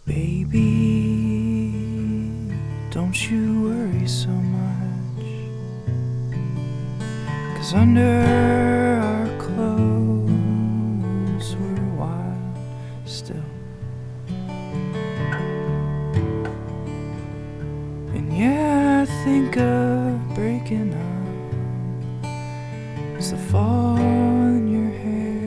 Baby, don't you worry so much, 'cause under our clothes we're wild still. And yeah, I think of breaking up as the fall in your hair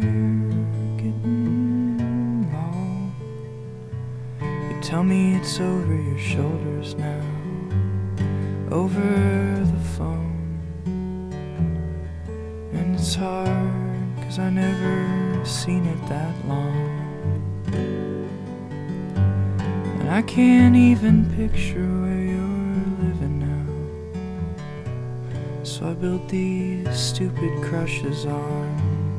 getting long. You tell me it's over your shoulders now, over the phone. And it's hard, 'cause I never seen it that long. And I can't even picture where you're living now. So I build these stupid crushes on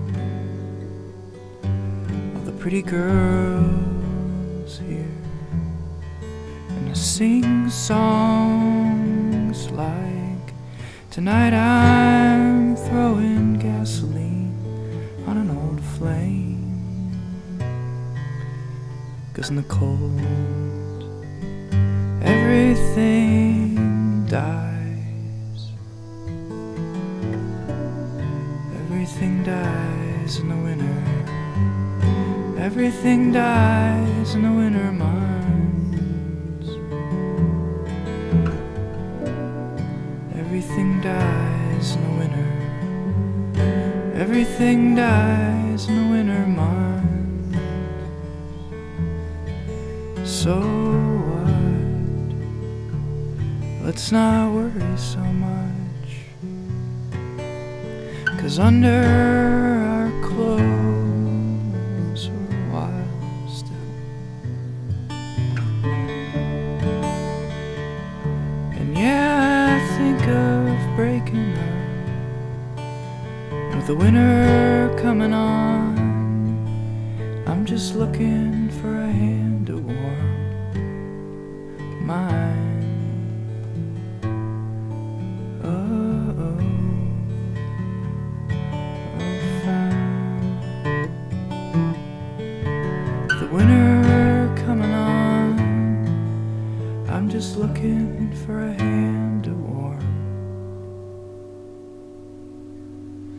all the pretty girls here, and I sing songs like, tonight I'm throwing gasoline on an old flame, 'cause in the cold everything dies. Everything dies in the winter. Everything dies in the winter months. Everything dies in the winter. Everything dies in the winter months. So what? Let's not worry so much, 'cause under our clothes we're wild still. And yeah, I think of breaking up with the winter coming on. I'm just looking for a hand to warm mine. The winter coming on, I'm just looking for a hand